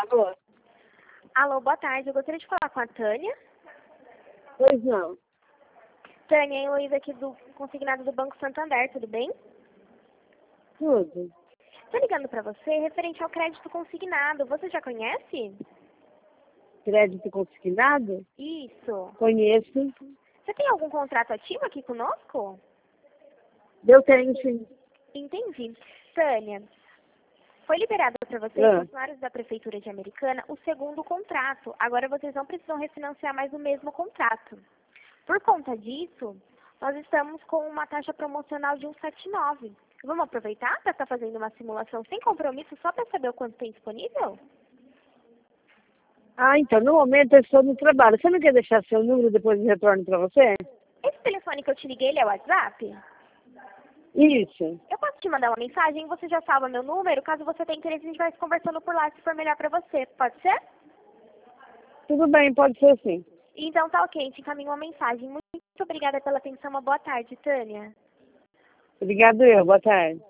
Alô? Alô, boa tarde. Eu gostaria de falar com a Tânia. Pois não. Tânia, eu Luísa aqui do consignado do Banco Santander, tudo bem? Tudo. Estou ligando para você referente ao crédito consignado. Você já conhece? Crédito consignado? Isso. Conheço. Você tem algum contrato ativo aqui conosco? Eu tenho, sim. Entendi. Tânia, foi liberado para vocês, Ah. funcionários da Prefeitura de Americana, o segundo contrato. Agora vocês não precisam refinanciar mais o mesmo contrato. Por conta disso, nós estamos com uma taxa promocional de 1,79. Vamos aproveitar para estar fazendo uma simulação sem compromisso só para saber o quanto tem disponível? Ah, então, no momento eu estou no trabalho. Você não quer deixar seu número, depois eu retorno para você? Esse telefone que eu te liguei, ele é o WhatsApp? Isso. Eu posso te mandar uma mensagem, você já salva meu número. Caso você tenha interesse, a gente vai se conversando por lá, se for melhor para você. Pode ser? Tudo bem, pode ser sim. Então tá ok, te encaminho uma mensagem. Muito obrigada pela atenção, uma boa tarde, Tânia. Obrigado eu. Boa tarde.